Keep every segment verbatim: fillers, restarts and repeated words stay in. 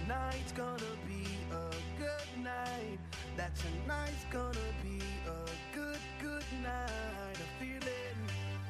tonight's gonna be a good night. That tonight's gonna be a good, good night. I'm feeling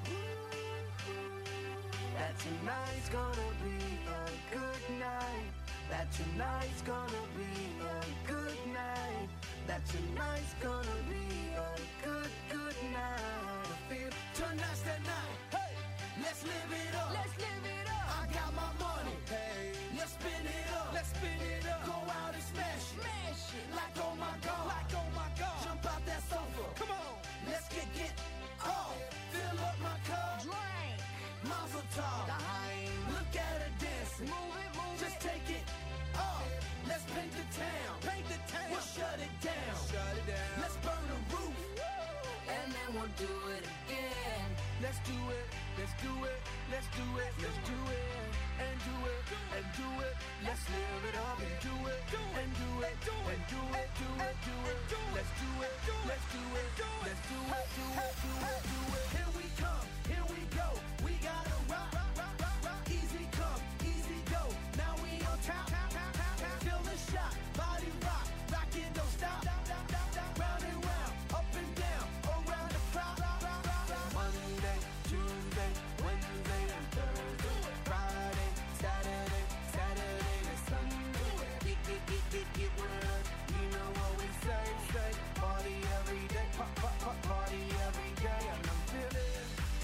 that tonight's gonna be a good night. That tonight's gonna be a good night. That tonight's gonna be a good, good night. I feel tonight's the night. Hey, let's live it up. Let's live it up. I got my money. Hey, let's spin it up. Let's spin it up. Go out and smash it. Smash it. Like oh my God. Like oh my God. Jump out that sofa. Come on. Let's get get off. Fill up my cup. Drink. Mazel tov. Look at her dancing. Move it, move it. Just take it off. Let's paint the town. Paint the town. We'll shut it down. Shut it down. Let's burn the roof. And then we'll do it again. Let's do it. Let's do it. Let's do it. Let's do it. And do it. And do it. Let's live it up and do it. And do it. And do it. Do it. Do it. Let's do it. Let's do it. Let's do it. Do it. Do it. Do it. Here we come. Here we go. We gotta rock. Easy come. Easy go. Now we on top. Feel the shot. Body rock. Rock it. Don't stop. Round and round. Up and down. Around the clock. Monday, Tuesday, Wednesday, and Thursday. Friday, Saturday, Saturday, and Sunday. Get, get, get, get, get with us. You know what we say, say. Party every day. Pop, pop, pop, party every day. And I'm feeling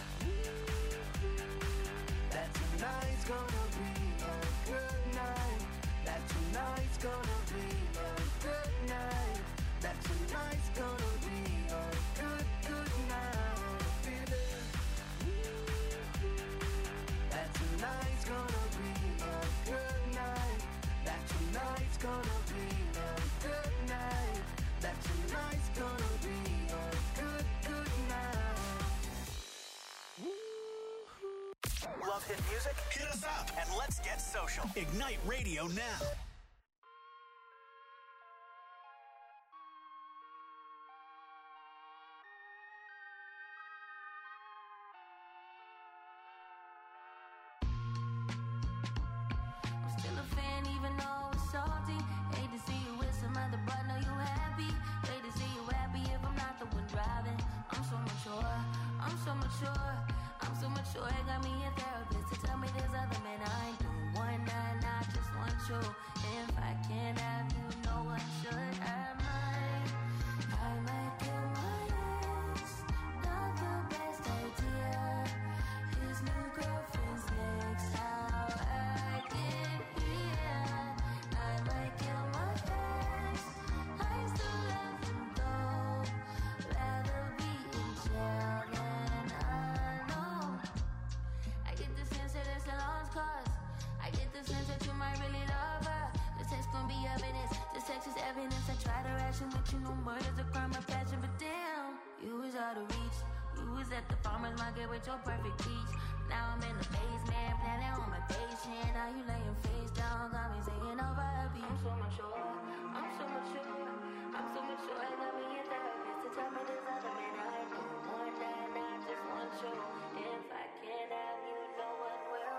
that tonight's gonna be a good night. That tonight's gonna be a good night. That tonight's gonna be a good, good night. I'm feeling that tonight's gonna be a good night. That tonight's gonna be a good night. That tonight's gonna be a good, good night. Love hit music? Hit us up and let's get social. Ignite Radio now. I'm so mature, I'm so mature. It got me a therapist to tell me there's other men I ain't doing one night, I just want you. If I can't have you, no one should have mine. I might kill my ex, not the best idea. His new girlfriend's next, how I get here. I might kill my ex, I still love him though. Rather be in jail than alone. I get the sense that it's a lost cause. I get the sense that you might really love her. This text gon' be evidence. This text is evidence. I try to ration with you, no murder's a crime of passion, but damn, you was out of reach. You was at the farmer's market with your perfect peach. Now I'm in the basement, planning on my patient. Now you laying face down, got me singing over a beat. I'm so mature, I'm so mature, I'm so mature. I got me a therapist to tell me there's other men I do more than I just want you. If I can't have you, no one will.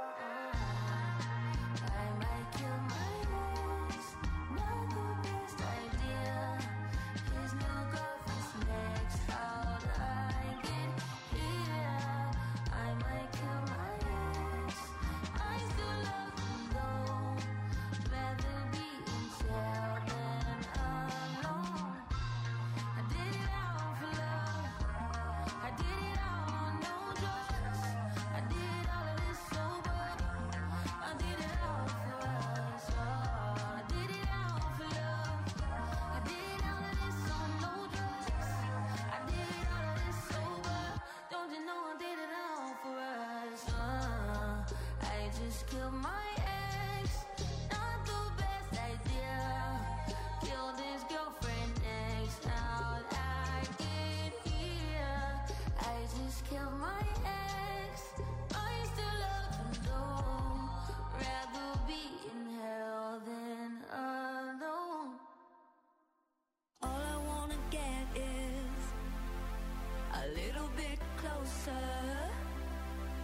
I might kill my ex, not the best idea. His new girlfriend's next, how'd I get here? I might kill my ex, I still love him though. Rather be in jail than alone. I did it all for love. I did it all on no drugs. I did all of this sober. I did it all for us. Oh, I did it all for love. I did all of this on no drugs. I did it all of this sober. Don't you know I did it all for us? Uh, I just killed my ex, not the best idea. Killed his girlfriend next. How'd I get here? I just killed my ex. I still love him though. Rather be in hell than alone. All I wanna get is a little bit closer.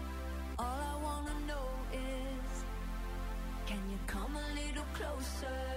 All I wanna know is, can you come a little closer?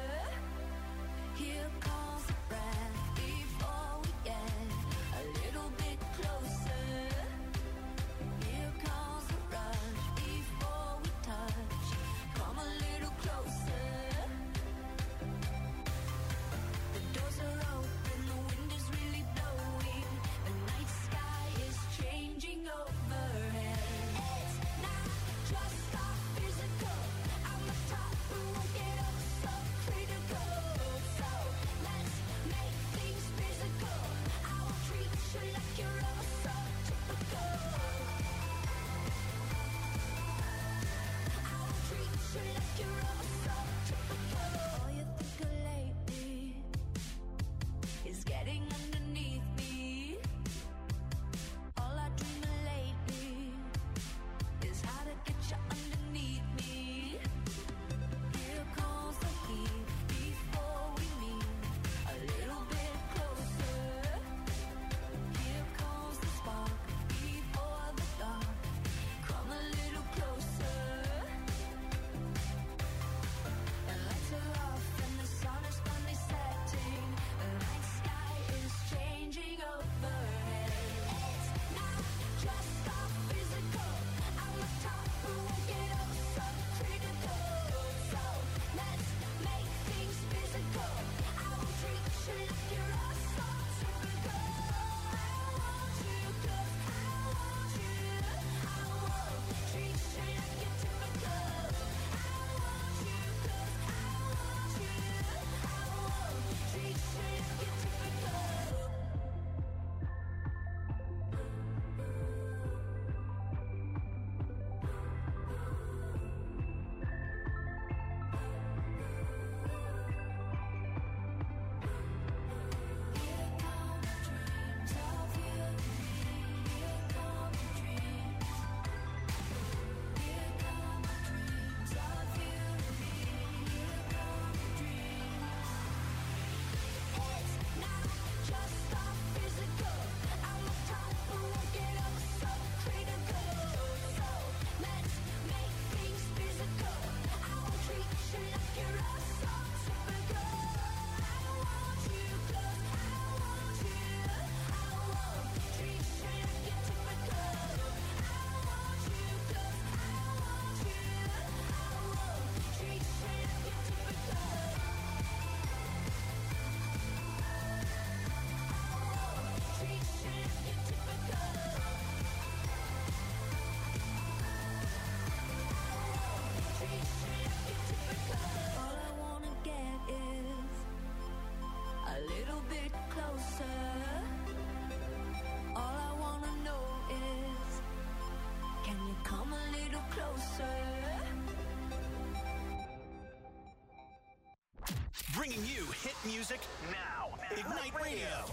bringing you hit music now. Ignite Radio.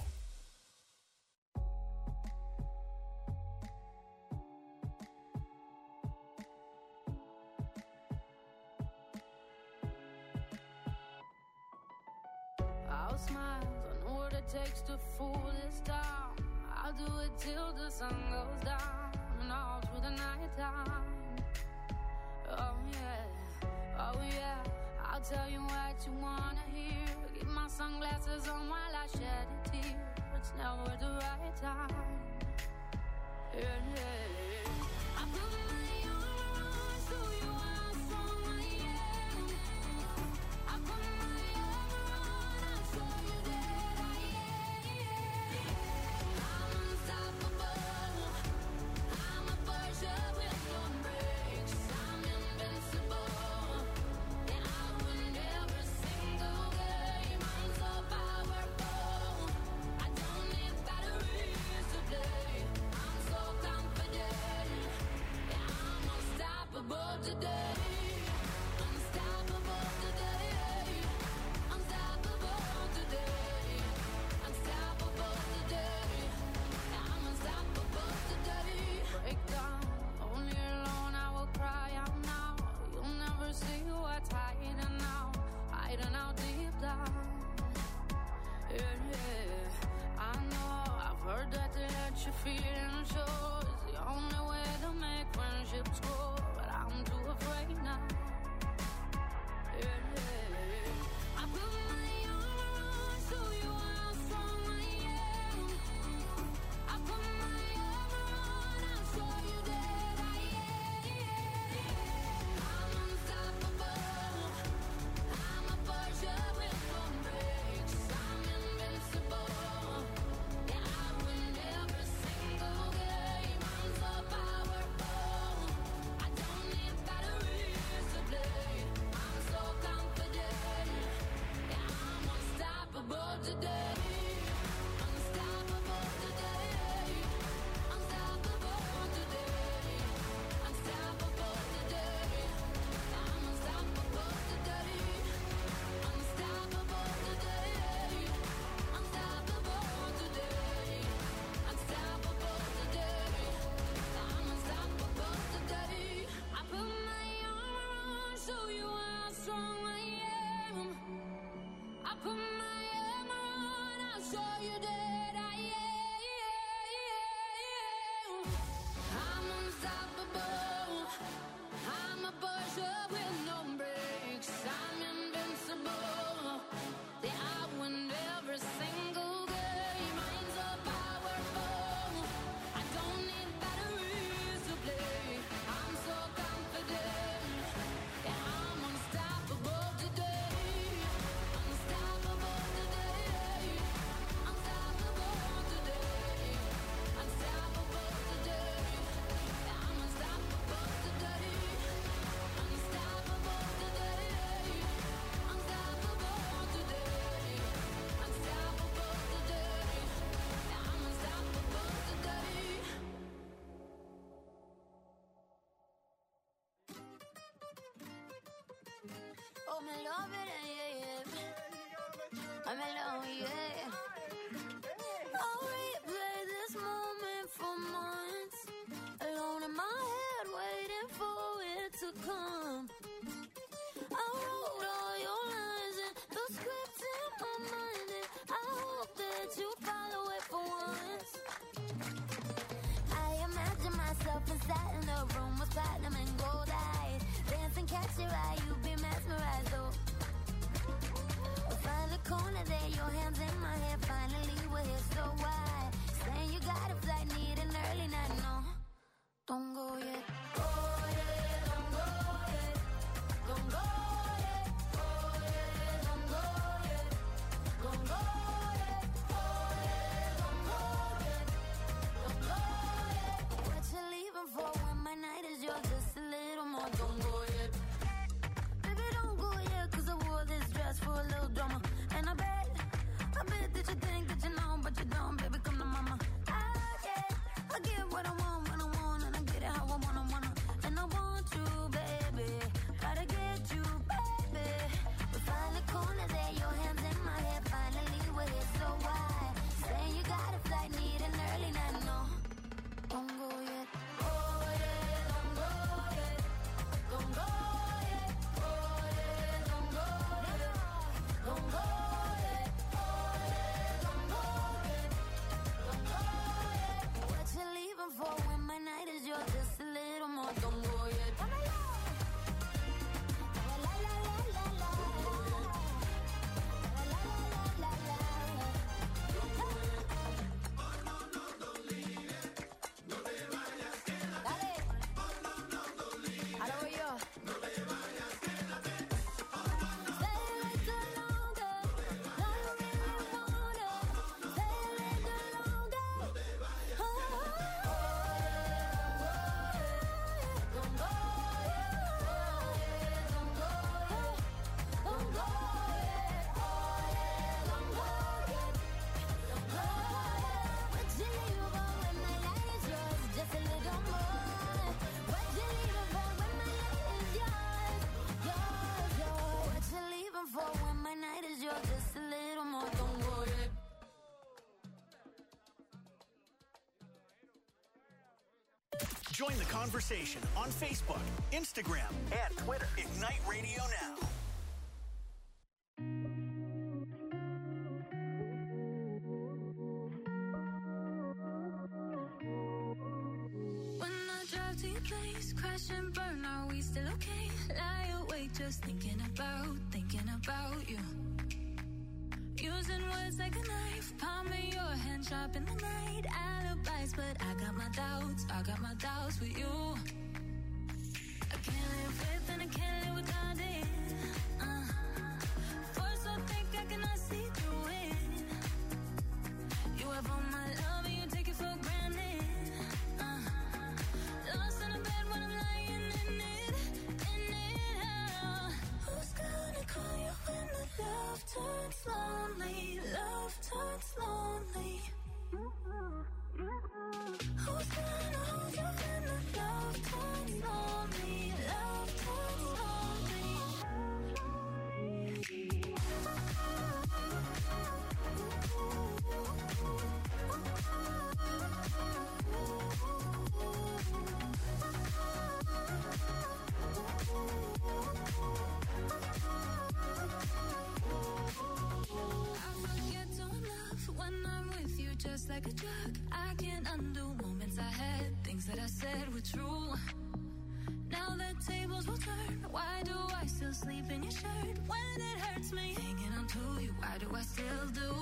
I'll smile, I know what it takes to fool this town. I'll do it till the sun goes down and all through the night time. Oh yeah, oh yeah, I'll tell you what you wanna hear. Keep my sunglasses on while I shed a tear. It's never the right time. Yeah, yeah. I put my arms so you are someone, yeah. I put my arms on, I saw you there, yeah, yeah. I'm unstoppable. I'm a Porsche with no brakes. I'm invincible. And I win every single game. I'm so powerful. I don't need batteries to play. I'm so confident. Yeah, I'm unstoppable today. Join the conversation on Facebook, Instagram, and Twitter. Ignite Radio Now. When I drive to your place, crash and burn, are we still okay? Lie awake just thinking about, thinking about you. Using words like a knife, palm of your hand sharp in the night. Alibis, but I got my doubts, I got my doubts with you. I can't live with and I can't live without it. Uh, force so thick I cannot see through it. You have all my love and you take it for granted. Uh, lost in a bed when I'm lying in it, in it. Uh, who's gonna call you when the love turns lonely? Love turns lonely. Who's gonna hold you when the love turns lonely? Love turns lonely. I forget to love when I'm with you, just like a drug. I can't undo moments I had, things that I said were true. Now that tables will turn, why do I still sleep in your shirt? When it hurts me, hanging on to you, why do I still do?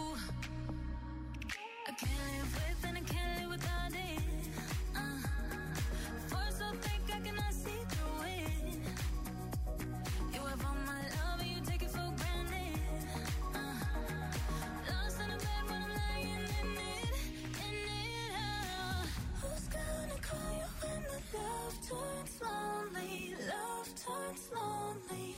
I can't live with and I can't live without it. Uh, force so thick I cannot see through it. You have all my love and you take it for granted. Uh, lost in a bed when I'm lying in it, in it. Uh, who's gonna call you when the love turns lonely? Love turns lonely.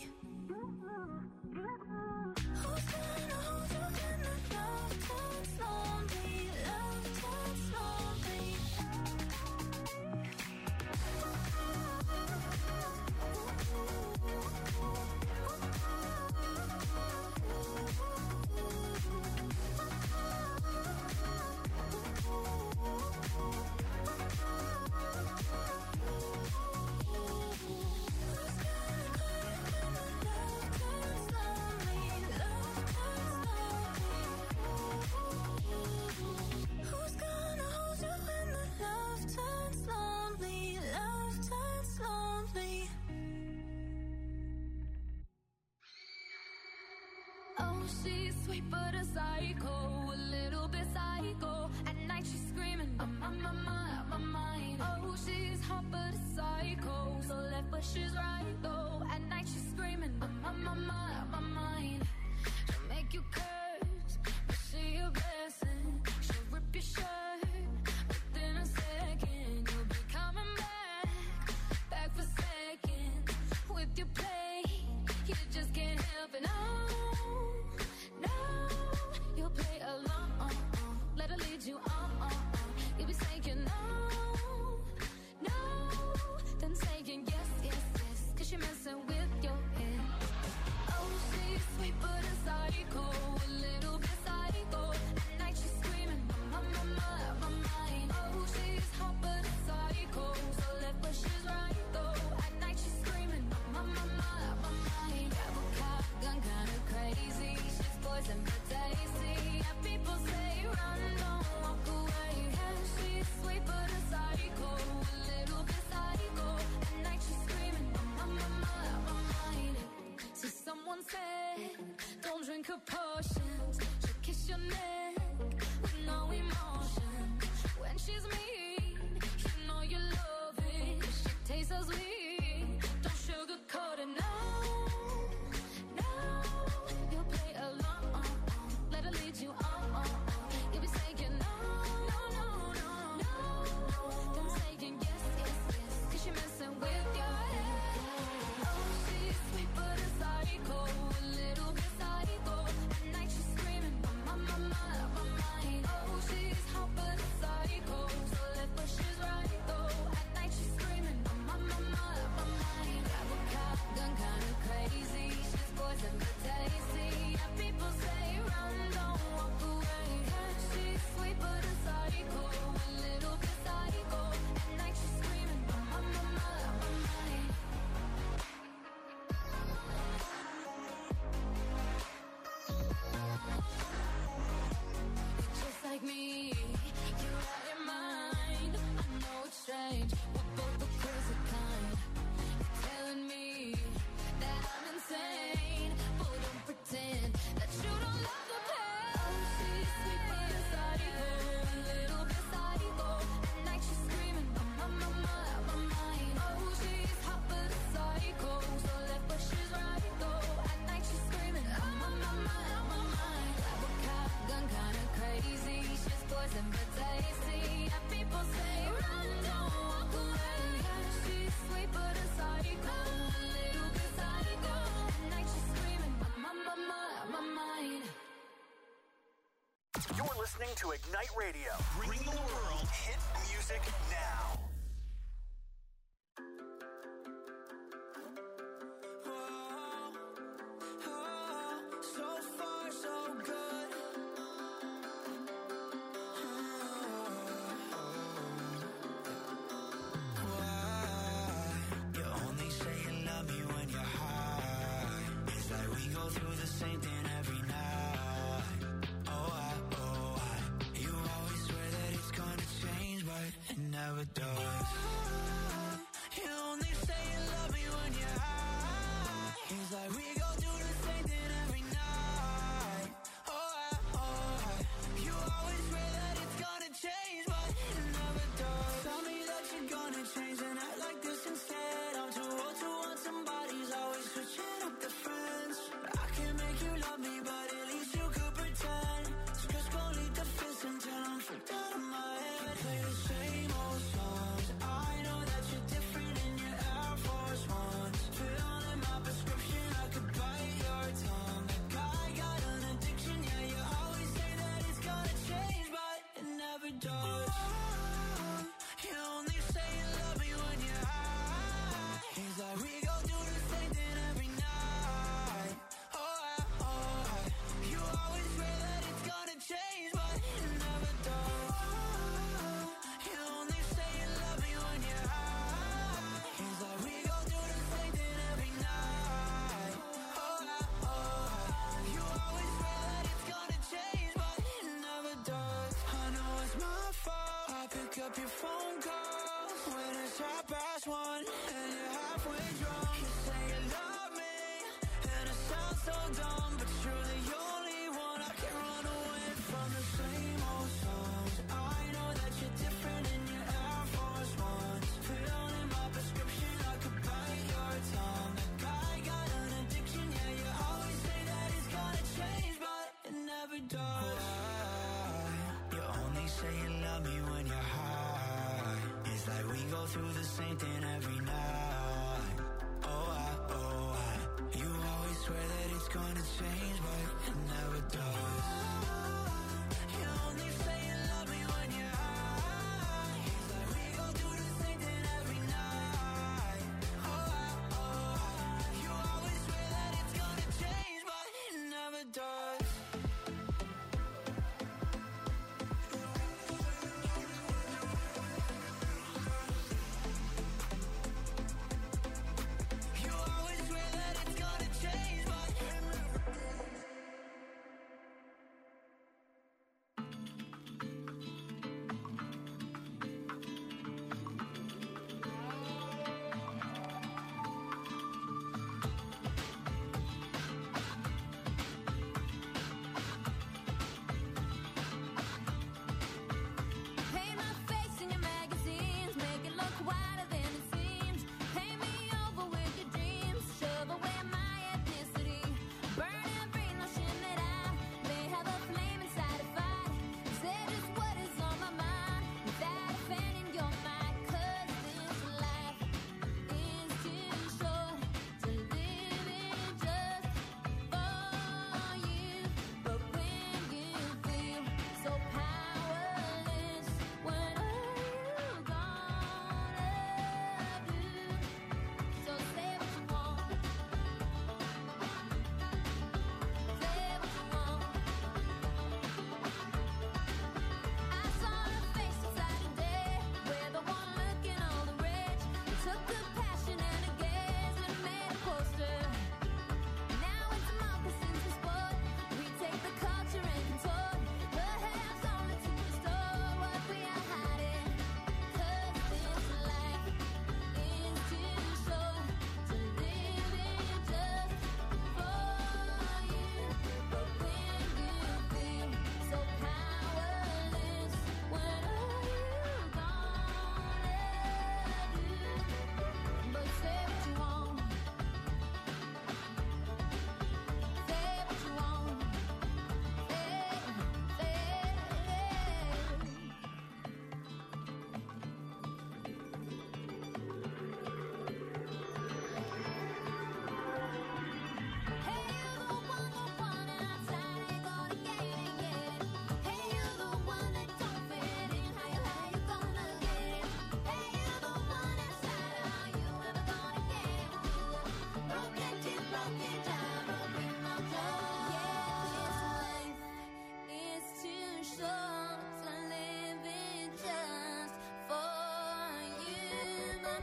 Who's gonna hold you when the love turns lonely? Love turns lonely. Who's gonna hold you when the love turns lonely? Love turns lonely. Oh, she's sweet but a psycho, a little bit psycho. At night she's screaming, I'm on my mind, my mind. Oh, she's hot but a psycho, so left but she's right though. At night she's screaming, I'm on my mind, my mind. She'll make you curse, but she a blessing. She'll rip your shirt within a second. You'll be coming back, back for seconds. With your play, you just can't help it. No, no, you'll play along. Let her lead you on. You'll be saying no, no, then saying yes, yes, yes. Cause you're messing with your head. Oh, she's sweet but a psycho, a little bit psycho. At night she's screaming, my, my, my, my mind. Oh, she's hot but a psycho, so left but she's right though. At night she's screaming, my, my, my, my mind. Grab a cop, gun kinda crazy. She's poison but tasty. Yeah, people say run, don't walk away. Yeah, she's sweet but a psycho, a little bit psycho. At night she's screaming, my, my, my, my mind. So someone said, don't drink her potions. She'll kiss your neck with no emotion. When she's mean, you know you love it. She tastes so sweet, don't sugarcoat it, no, no. You'll play along, let her lead you on. You'll be saying no, no, no, no, no. Then saying yes, yes, yes. Cause you're messing with your head. Oh, she's sweet but a psycho, a little bit psycho. At night she's screaming, my, my, my, my, my mind. Oh, she's hot but a psycho, so left but she's right though. At night she's screaming, my, my, my, my, my mind. Grab a cop, gun You're listening to Ignite Radio, bringing the world hit music now. Never does. You only say you love me when you're high. It's like we go do the same thing every night. Oh, I, oh, I. You always swear that it's gonna change, but it never does. Tell me that you're gonna change and act like this instead. I'm too old to want somebody's always switching up the friends. I can make you love me, but at least you could pretend. Just gon' lead the fist until I'm freaked out of my head. Play the same old songs. I know that you're different in your Air Force Ones. Filling my prescription, I could bite your tongue. Like I got an addiction, yeah, you always say that it's gonna change, but it never does. You only say you love me when you're high. It's like we go do the same thing every night. Oh, I, oh, I. You always swear that it's gonna change, but it never does. You only say you love me when you're high. It's like we go do the same thing every night. Oh, I, oh, I. You always swear that it's gonna change, but it never does. I know it's my fault. I pick up your phone calls when it's half past one and you're halfway drunk. You say you love me and it sounds so dumb, but you're the only one I can run away from. The same old songs. I know that you're different in your Air Force Ones. Filling my prescription, I could bite your tongue. Like I got an addiction, yeah, you always say that it's gonna change, but it never does. Why? You only say you love me when you're high. It's like we go through the same thing every night. Oh, I, oh, I. You always swear that it's gonna change, but it never does. You only say you love me when you're high. It's like we go do the same thing every night. Oh, I, oh, I. You always swear that it's gonna change, but it never does. You always swear that it's gonna change, but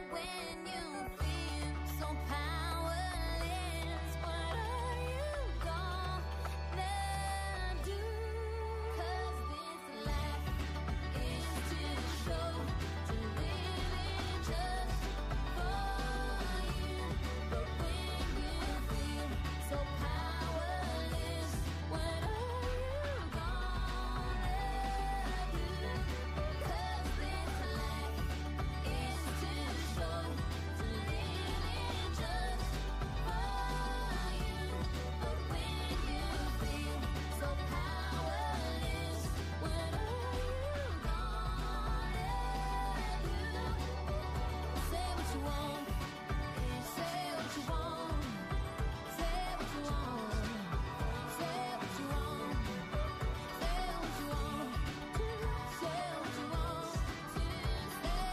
when you feel so powerless, what are you gonna do? 'Cause this life is too short to live in just for you. But when you feel so powerless, what are you gonna do? 'Cause this life is too short to live in just for you. But when you feel so powerless, what are you gonna do? Say what you want, say what you want, say what you want, say what you want, say what you want, say what you want to say,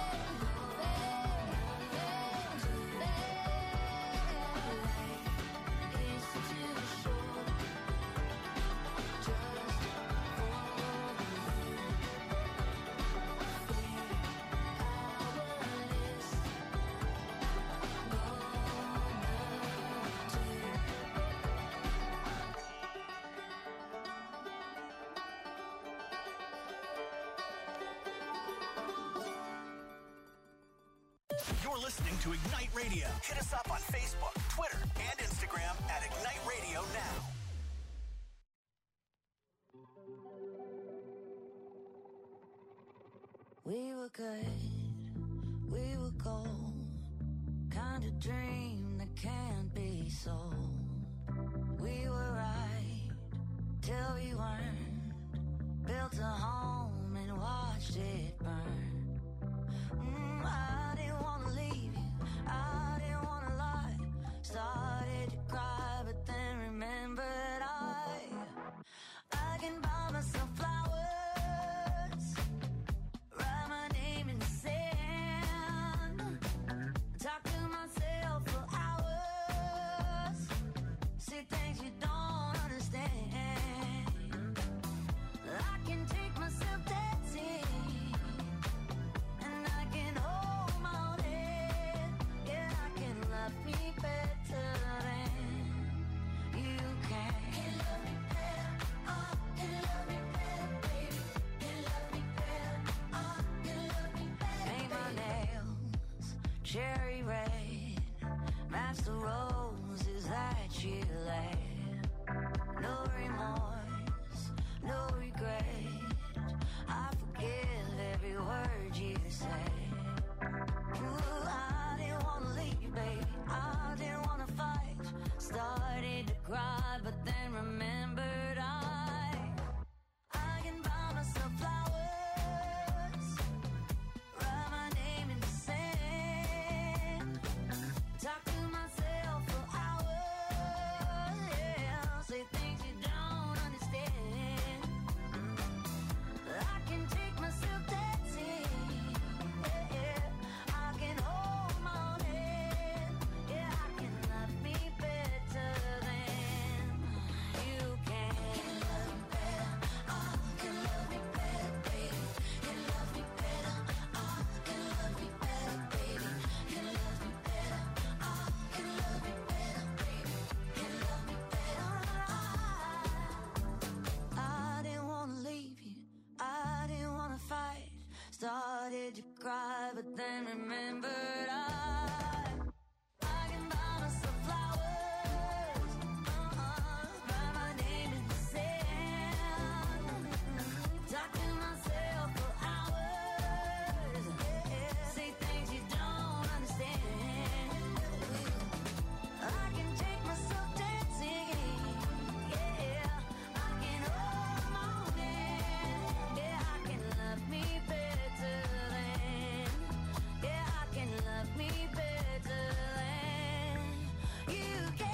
say, say, it's too short just for you. You're listening to Ignite Radio. Hit us up on Facebook, Twitter, and Instagram at Ignite Radio Now. We were good, we were gold, kind of dream that can't be sold. We were right till we weren't, built a home and watched it burn. Mm, I didn't want to leave you, I didn't want to lie. Started to cry, but then remembered I I can buy myself flowers, write my name in the sand, talk to myself for hours, say things you don't understand. I can take myself dancing, and I can hold my own head. Yeah, I can love me better than you can. Can love me better, oh, can love me better, baby. Can love me better, oh, can love me better. Paint my nails cherry red, match the roses that you laid. No remorse, no regret, I forgive every word you said. Ooh, I didn't wanna leave you, baby, I didn't wanna fight. Started to cry, but then remembered I I can buy myself flowers, write my name in the sand, talk to myself for hours, yeah, say things you don't understand. I can take myself dancing, yeah, yeah. I can hold my own head, yeah, I can love me better than you can. Can love me better, oh, can love me better, baby. Can love me better, oh, can love me better, baby. Can love me better, oh, can love me better, baby. Can love me better, oh. I didn't wanna leave you, I didn't wanna fight. Started to cry, but then remembered I I can buy myself flowers, uh-uh, write my name in the sand, talk to myself for hours, yeah, say things you don't understand. I can take myself dancing, yeah, I can hold my own hand, yeah, I can love me better than, yeah, I can love me better than you can.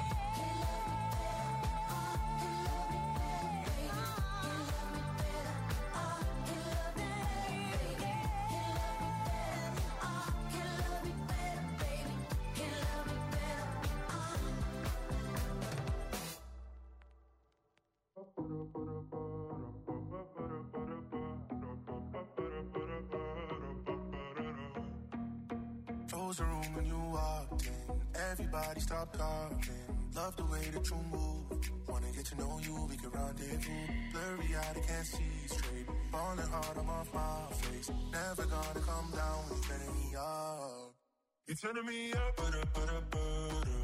was a room when you walked in. Everybody stopped talking. Love the way that you move. Wanna get to know you, we can rendezvous. Blurry eyed, I can't see straight. Falling hard, I'm off my face. Never gonna come down when you're turning me up. You're turning me up, but up, but up, but up.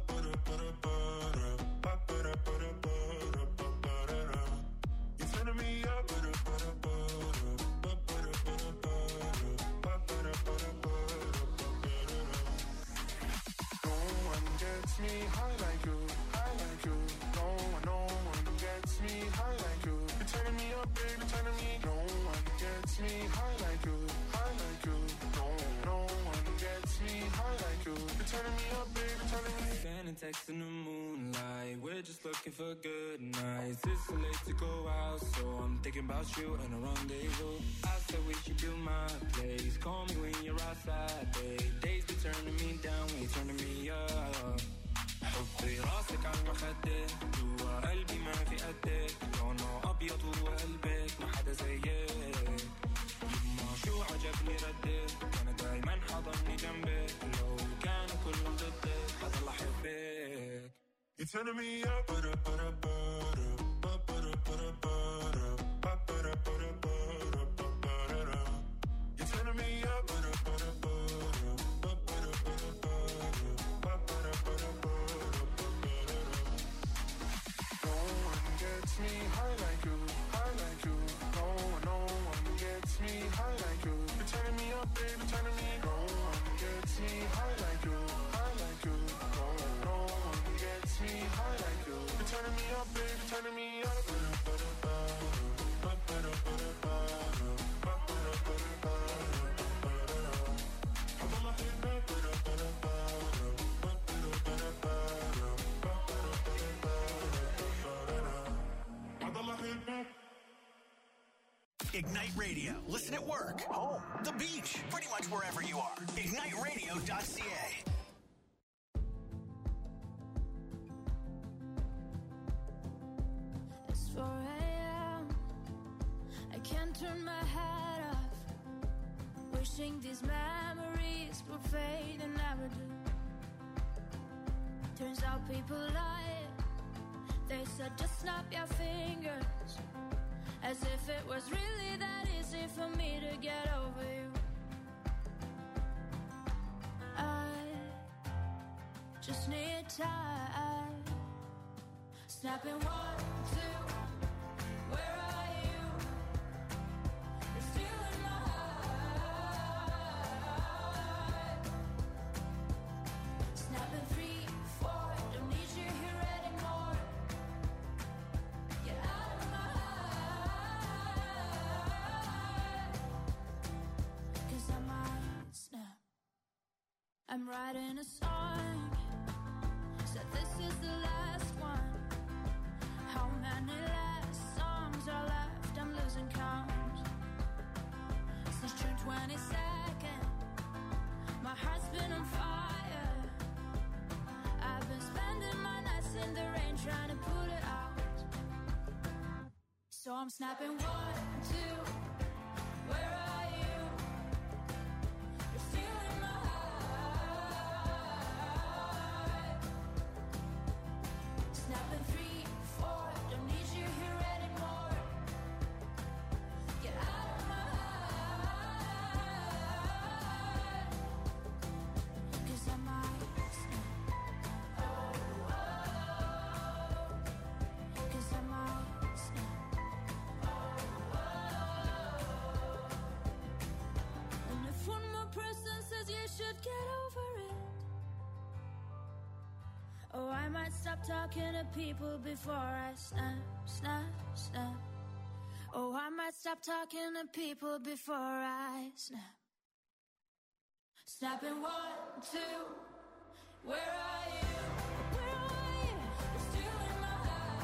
You're turning me up, but up, but up, but no one gets me high like you, high like you. No one, no one gets me high like you. You're turning me up, baby, turning me. No one gets me high like you, high like you. No, no one gets me high like you. You're turning me up, baby, turning me. Sending texts in the moonlight. We're just looking for good nights. It's too late to go out, so I'm thinking about you and a rendezvous. I said we should do my place. Call me when you're outside, babe. Days be turning me down, we turning me up. حطي راسك على المخدة جوا قلبي ما في قدك لونه أبيض وقلبك ما حدا زيك يما شو عجبني ردك أنا دايما حضني جنبك لو كانوا كلهم ضدك حضل أحبك. You're turning me up, but up, but up, but up, but up, but up, but up, but up, but up, but up, but up. You're turning me up, but up, but up, but up, but up, but up, but up, but up, but up. No one gets me high like you, high like you. No one, no one gets me high like you. You're turning me up, baby, turning me. No one gets me high like you, high like you. No, no one gets me high like you. You're turning me up, baby, turning me up. Ignite Radio. Listen at work, home, the beach, pretty much wherever you are. ignite radio dot c a. It's four a.m. I can't turn my head off. Wishing these memories would fade and never do. Turns out people lie. They said just snap your fingers. As if it was really that easy for me to get over you. I just need time. Snapping one, two, where are you? You're stealing my heart. Snapping three, four, don't need you here anymore. Get out of my I'm writing a song, said this is the last one. How many last songs are left? I'm losing count. Since June twenty-second, my heart's been on fire. I've been spending my nights in the rain trying to put it out. So I'm snapping one, two, where are you? You're stealing my heart. Snapping three, four, don't need you here anymore. Get out of my heart. Cause I might snap. Oh, oh, cause I might snap. And if one more person says you should get over it, oh, I might stop talking to people before I snap, snap, snap. Oh, I might stop talking to people before I snap. Snapping one, two, where are you? Where are you? You're stealing my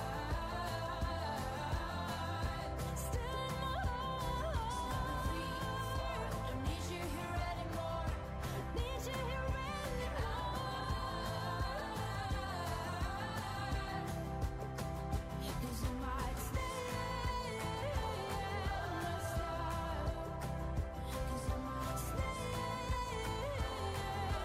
heart. Stealing my heart. Three, four, don't need you here anymore. Need you here anymore. Cause I might stay, might stop. Cause I might stay,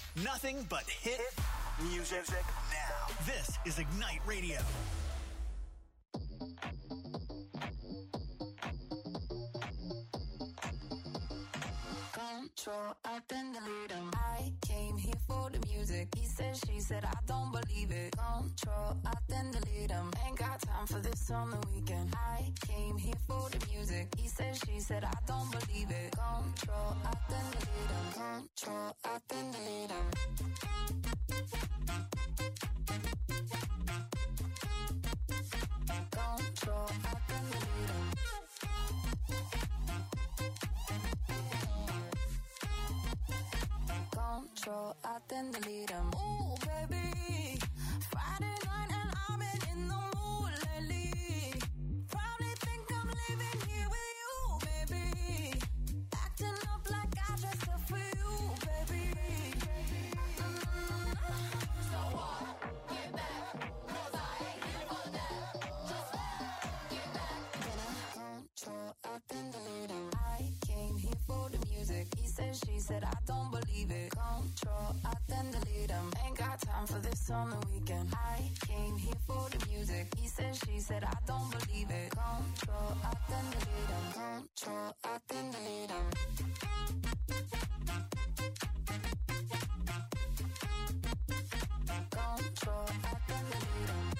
Nothing but hit music now. This is Ignite Radio. Control, I then delete him. I came here for the music. He said, she said, I don't believe it. Control, I then delete him. Ain't got time for this on the weekend. I came here for the music. He said, she said, I don't believe it. Control, I then delete him. Control, I then delete him. Control, I then delete him. Control, I then delete him. Ooh, baby, Friday night and I've been in the mood lately. Probably think I'm living here with you, baby. Acting up like I dressed up for you, baby. Mm-hmm. So what? Get back, 'cause I ain't here for that. Just get back. Can I control, I then delete him. I came here for the music. He said, she said, I don't believe it. Control, I then delete him. Ain't got time for this on the weekend. I came here for the music. He said, she said, I don't believe it. Control, I then delete him. Control, I then delete him. Control, I then delete him.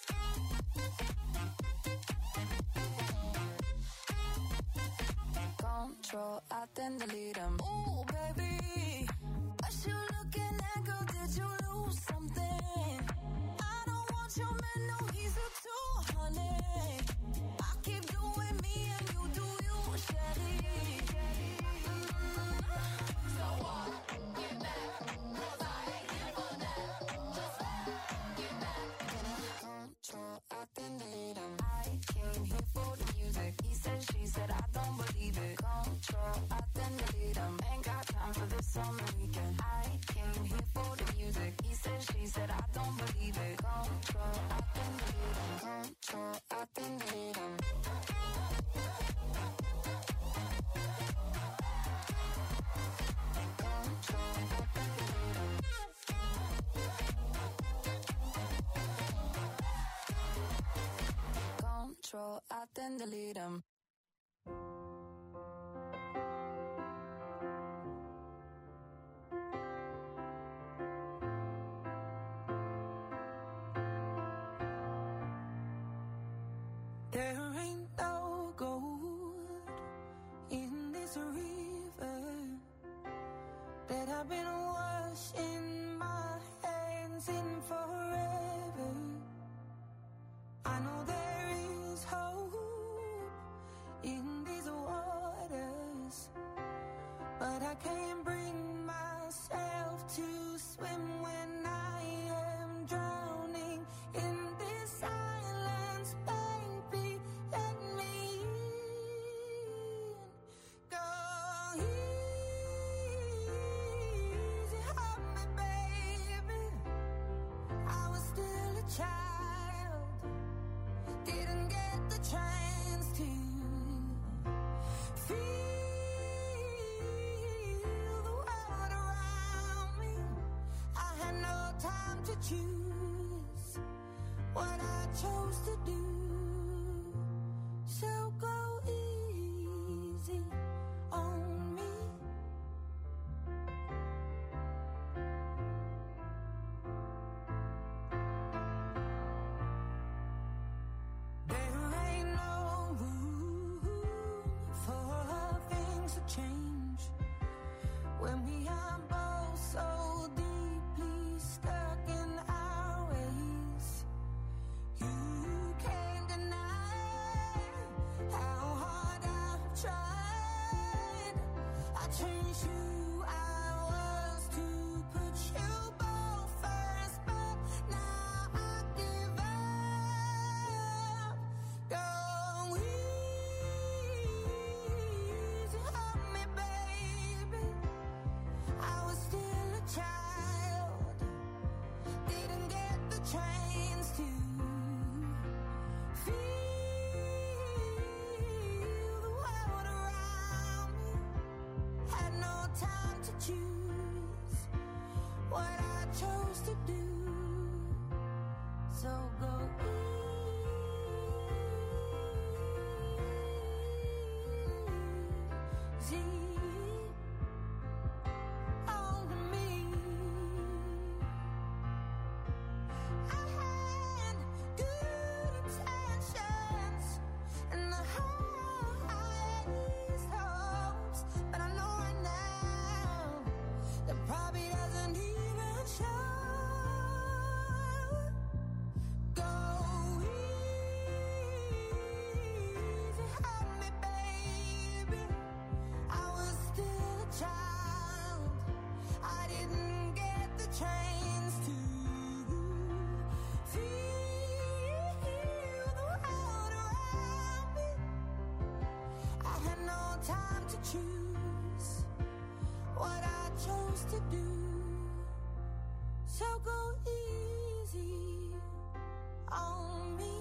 Control, I then delete him. Ooh, baby, what you looking at, girl? Did you lose something? I don't want your man, no, he's a two, honey. I keep doing me and you do you, Shelly. Mm-hmm. So what? Get back, 'cause I ain't here for that. Just get back. Can I control, I then delete him. I came here for the music. He said, she said, I don't believe it. Control, I then delete him. Ain't got time for this on the weekend. I came here for the music. He said, she said, I don't believe it. Control, I then delete him. Control, I then delete him. Control, I then delete him. Control, I then delete him. There ain't no gold in this river that I've been washing my hands in forever. I know there is hope in these waters, but I can't bring myself to swim when I am drowning in this silence. Baby, let me in. Go easy on me, baby. I was still a child, didn't get the chance to feel the world around me. I had no time to choose what I chose to do. So go easy on me. There ain't no room for things to change when we are both so deeply stuck in our So go easy on me. I had good intentions and the highest hopes, but I know right now that probably doesn't even show. Go easy on me, baby. I was still a child. I didn't get the chance to feel the world around me. I had no time to choose what I chose to do. So go easy on me.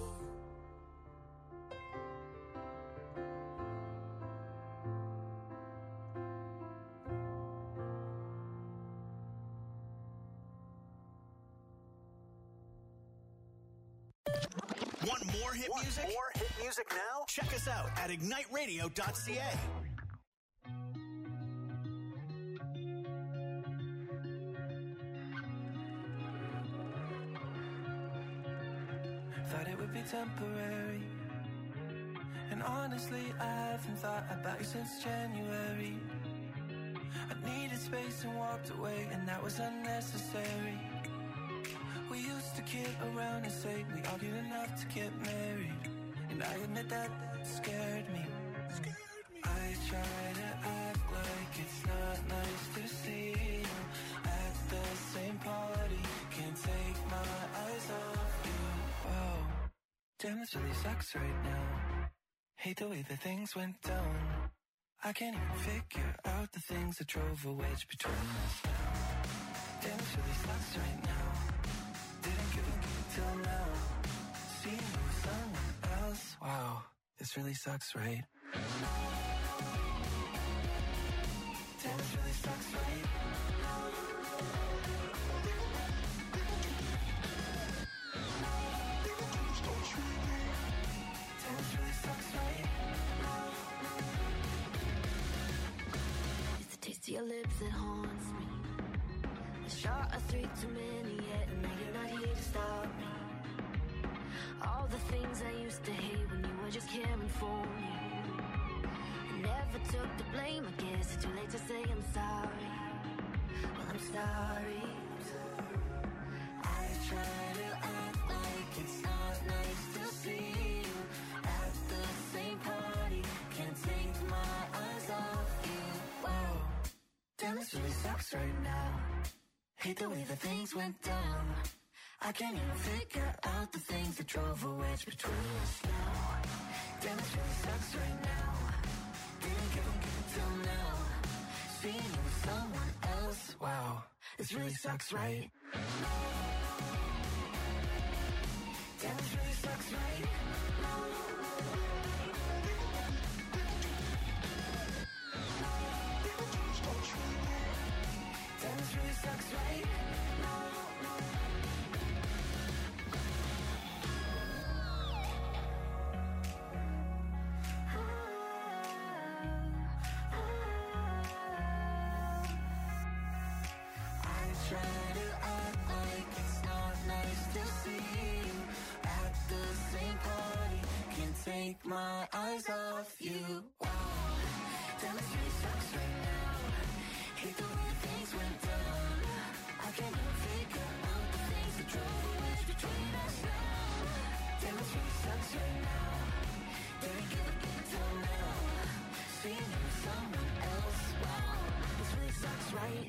Want more hit Want music? more hit music now? Check us out at ignite radio dot c a. Thought it would be temporary, and honestly I haven't thought about you since January. I needed space and walked away, and that was unnecessary. We used to kid around and say we argued enough to get married, and I admit that scared me. I try to act like it's not nice to see you at the same party. Can't take my eyes off you. Wow, damn, this really sucks right now. Hate the way that things went down. I can't even figure out the things that drove a wedge between us now. Damn, this really sucks right now. Didn't give a give till now. Seeing you with someone else. Wow, this really sucks, right? Damn, this really sucks, right? Damn, this really sucks, right? It's the taste of your lips that haunts me. A shot of three too many yet, and now you're not here to stop me. All the things I used to hate when you were just caring for me. I never took the blame, I guess it's too late to say I'm sorry. Well, I'm sorry. I try to act like it's not nice to see you at the same party. Can't take my eyes off you. Wow, damn, this really sucks right now. Hate the way that things went down. I can't even figure out the things that drove a wedge between us now. Damn, this really sucks right now. Didn't give a give till now. Seeing you with someone else. Wow, this really sucks, right? Damn, this really sucks, right? Damn, this really sucks, right? Try to act like it's not nice to see you at the same party. Can't take my eyes off you. Wow, damn, this really sucks right now. Hate the way things went down. I can't even figure out the things that drove a wedge between us now. Damn, this really sucks right now. Didn't give a give till now. Seeing you with someone else. Wow, this really sucks, right?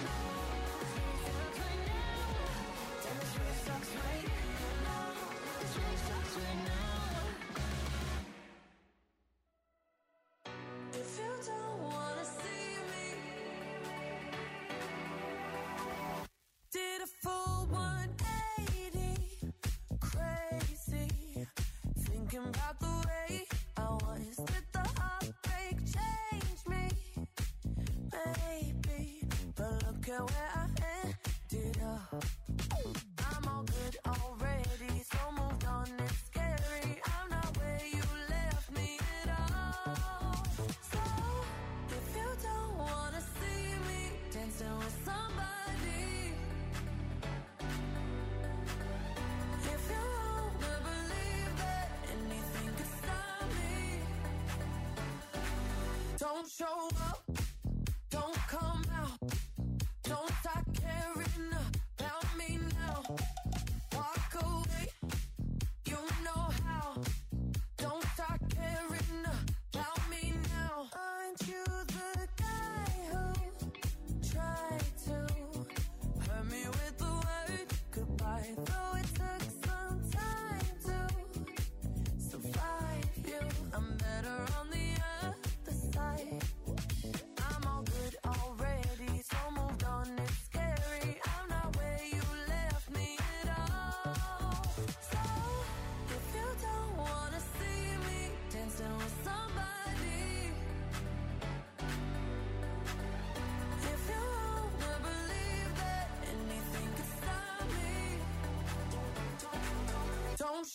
This really sucks right now. This really sucks right now. If you don't wanna see me, did a full one eighty, crazy, thinking about the way I was. Did the heartbreak change me? Maybe, but look at where I ended up. I'm all good already.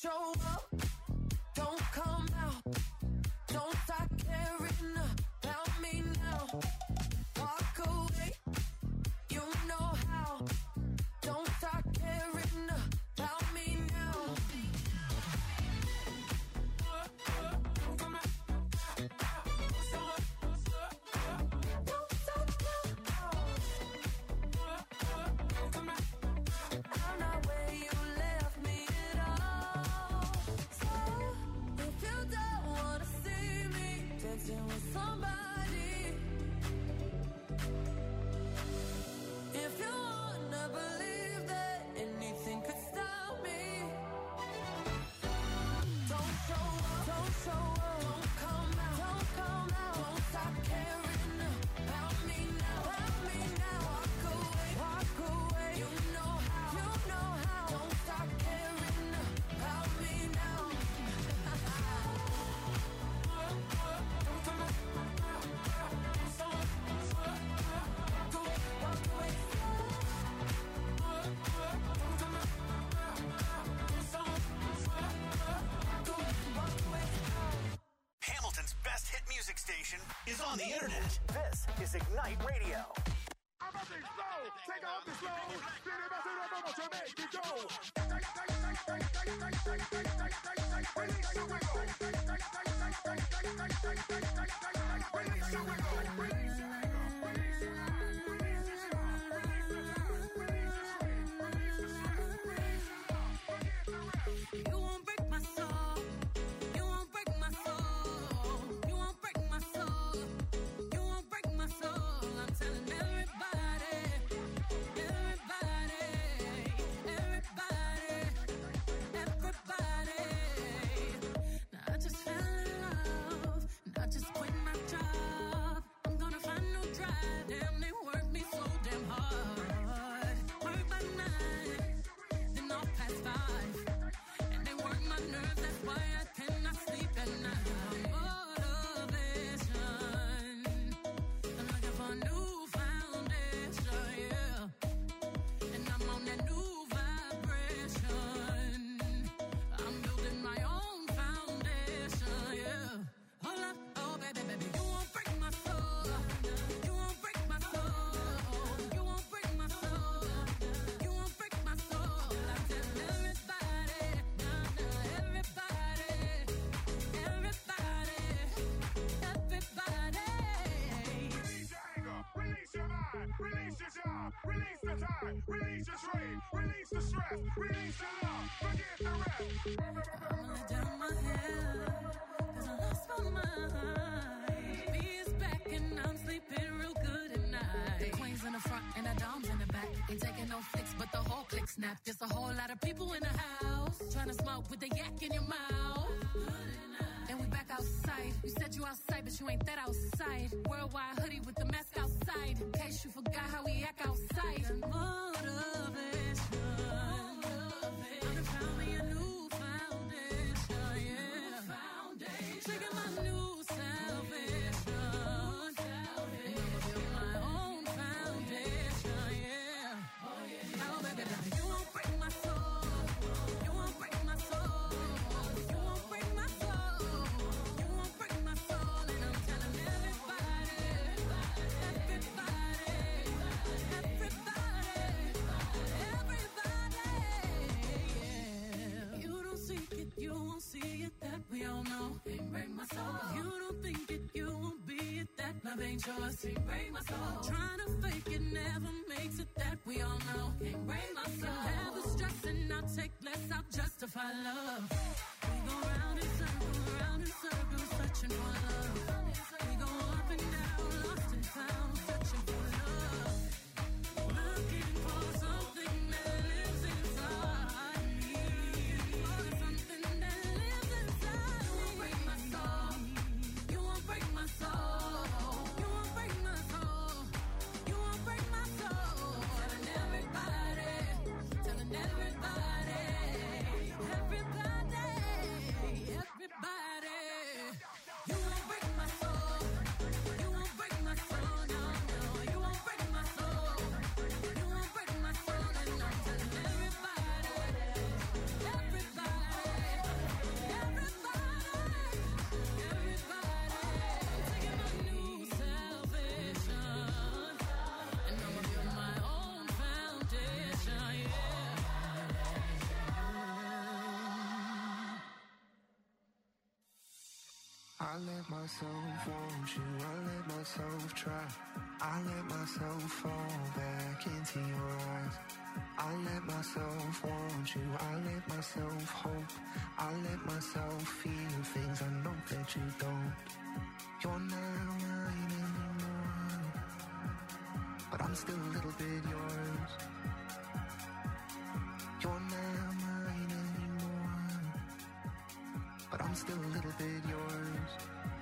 show up, don't come out, don't start caring about me now. Walk away, you know how, don't start caring about me now. I'm not where you left me at all. So if you don't wanna see me dancing with somebody, if you wanna believe that anything could stop me, don't show up, don't show up, don't come out, don't come out, don't stop caring about me now, about me now. Walk away, walk away, you know how, you know how, don't stop caring about me now. Hamilton's best hit music station is on the internet. This is Ignite Radio. Take off the slow. To make it go. Release your wiggle. Release your wiggle. Release your You won't break my soul. You won't break my soul. You won't break my soul. You won't break my soul. I'm telling everybody, everybody, everybody, everybody. Now I just fell in love. And I just quit my job. I'm gonna find no drive. Damn, they work me so damn hard. Work by nine, then off past five. And they work my nerves, that's why I cannot sleep at night. Motivation, I'm looking for a new foundation, yeah. And I'm on that new vibration. I'm building my own foundation, yeah. Hold up, oh baby, baby, you won't break my soul. You won't break my soul. You won't break my soul. You won't break my soul. I tell everybody, nah, nah, everybody, everybody, everybody. Release your anger. Release your mind. Release your job. Release the time. Release your trade. Release the stress. Release your love. Forget the rest. I'm gonna down my head, 'cause I lost my mind. B is back and I'm sleeping real good at night. The queen's in the front and the dom's in the back. Ain't taking no flicks, but the whole click snap. Just a whole lot of people in the house trying to smoke with the yak in your mouth. And we back outside. You said you outside, but you ain't that outside. Worldwide hoodie with the mask outside. In case you forgot how we act outside. Motivation. I found me a new foundation, yeah. Trigger my new salvation. I'm gonna build my own foundation, yeah. Oh, baby, baby, you won't break my soul. You won't break my soul. You won't break my soul. You won't break my soul. And I'm telling everybody, everybody, everybody, everybody, yeah. You don't seek it, you won't see it, that we all know. Can't break my soul. You don't think it, you won't be it, that love ain't yours. Can't break my soul. Trying to fake it never makes it, that we all know. Can't break my soul. Never stressing, I'll take less, I'll justify love. We go round in circles, round in circles, searching for love. We go up and down, lost and found, searching for love. Looking for something that lives inside me. For something that lives inside me. You won't break my soul. You won't break my soul. You won't break my soul. You won't break my soul. Telling everybody, telling everybody, everybody, everybody. You won't break my soul. You won't break my soul. No, no. I let myself want you, I let myself try. I let myself fall back into your eyes. I let myself want you, I let myself hope. I let myself feel things I know that you don't. You're not mine anymore, but I'm still a little bit yours. You're not mine anymore, but I'm still a little bit yours.